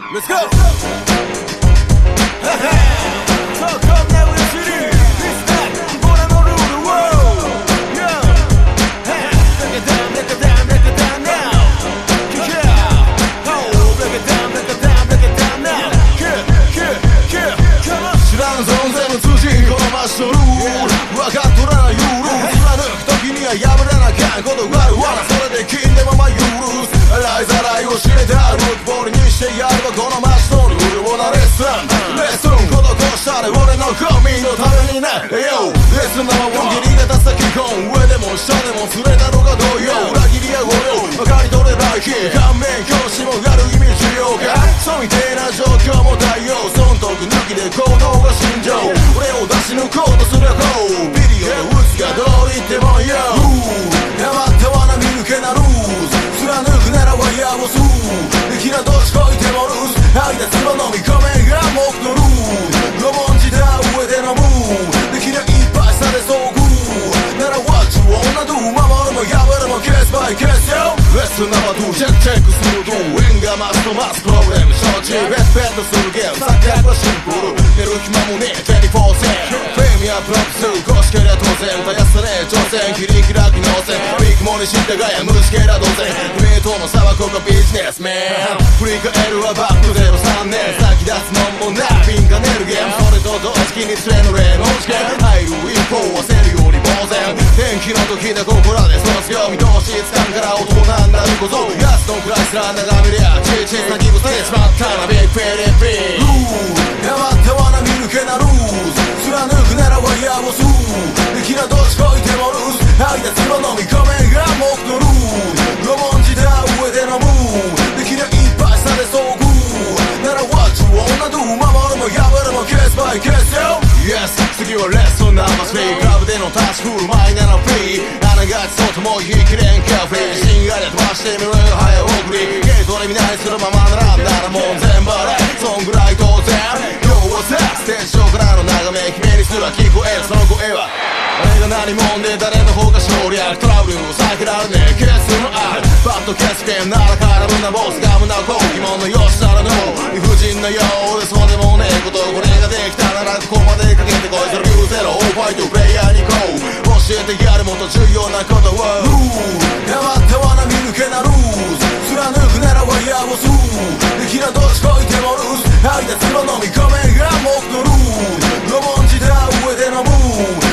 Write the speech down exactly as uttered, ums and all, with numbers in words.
Let's go! So come now with the city. It's that gonna go to the world. Yeah. Break it down, break it down, break it down now. Yeah. Oh, break it down, break it down, break it down now. Yeah, yeah, yeah. Come on. 知らん存在の通じこの街のルール。分かっとらないルール。貫く時には破らなきゃことがあるわな。それで金でもま許す。洗いざらいを知れたループボールにしてやればこの街のルールをなレッスンレッスン施したね俺のコミのためにねよレッスンの本切りが立つ先本上でも下でも連れたのが同様裏切りやご了分かり取れない日顔面教師もある意味重要かそうみてえな状況も対応損得抜きで行動が心情俺を出し抜こうとする方ビデオの打つがどう言ってもよ黙ってはな見抜けなルーズ貫く狙わやをすできなどっちこいてもルーズ愛でつば飲み込めが僕のルール重んじた上でのムーできないっぱいさで遭遇なら What you wanna do 守るも破るも Case by case yo レッスンナンバーツーチェックチェックすると縁が増すと増すプログラム承知ベッベッとするゲーム錯覚はシンプル寝る暇もねえにじゅうよじかんフェイムやプロップス公式や当然たやすさねえ挑戦切り開きの線ビッグモニ知ったがや無視系だ同然君との差はここビジネスマン振り返るはバックゼロさんねん先立つのもないピンが寝るゲームそれと同時期に連れの例の試験入る一方はせるより呆然天気の時でここらでその強見通しつかんから大人になることやつのくらいすら眺めりゃちいちいな気分してしまったなビッグフェリピールー黙ってはな見抜けなルーズ貫くならはやをすできなどっちこいてもルーズ愛でつば飲み込めが僕のルール重んじた上でのムーできないっぱいさで遭遇なら What you wanna do 守るも破るも Case by case yo Yes 次はレッスンナンバースリークラブでのタッチフルマイナーのフリーあながちそうとも言い切れんカフェ自信があれ飛ばしてみろよ早送りゲートで見ないするままならんならもう全部あれそんぐらい当然今日はさステージ上からの眺め君にすら聞こえるその声は俺が何者で誰の方が省略トラブルを避けられねえケースのあるバットキャスケンならからむなボスガムな好疑問のよしならぬ理不尽なようでそうでもねえことこれができたならここまでかけてこいそれビューゼロオーファイトプレイヤーにこう教えてやるもっと重要なことはルール黙ってはな見抜けなルーズ貫くならはやをすできなどっちこいてもルーズ愛でつば飲み込めが僕のルール重んじた上でのムー